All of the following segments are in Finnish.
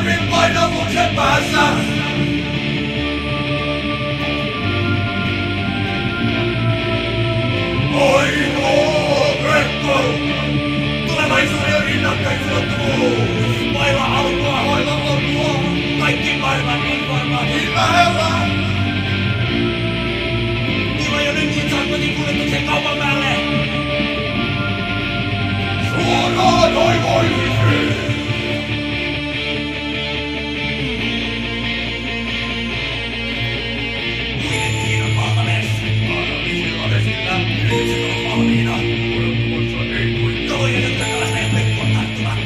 Kevin painavuksen päässä! Ainoa verkko! Tulevaisuuden rinnakkaisulottuvuus! Vailla alkua, hoilla lopua! Kaikki maailman informaatiot lähellä! Tila jo nyt saat kotikuljetuksen kaupan päälle! Suoraan aivoihin! Uinettiin on valtameressä. Vaarallisilla vesillä. Yritykset on valmiina. Odottamassa ei kuin kalojen yltäkalastajat verkkoon tarttuvat.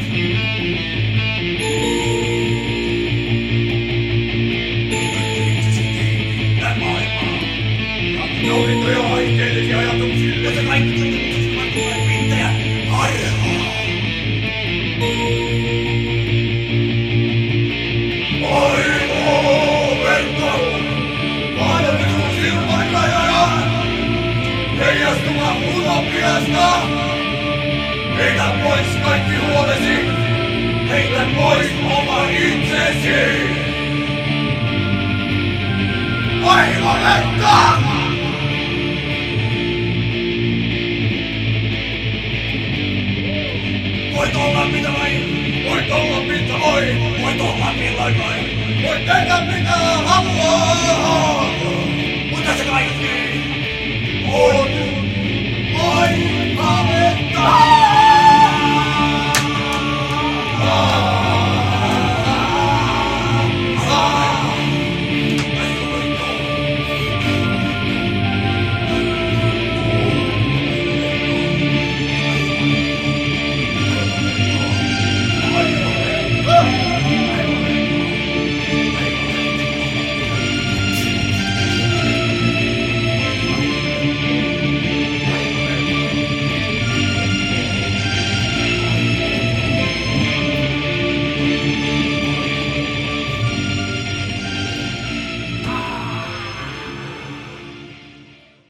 Itsesi kiinni. Näe maailmaa. Nautintoja haikkeellisia ajatuksille. Jotta kaikki tuntemuksesi markkuvat pinttejä. Harhaa. Aivoverkko! Mahdollisuus ilman rajoja! Heijastuva utopiasta! Heitä pois kaikki huolesi! Heitä pois oma itsesi! Aivoverkko! Voit olla mitä vain! Voit olla mitä vain! Voit olla milloin vain! Voit tehdä mitä haluaa! Mutta se kaikki on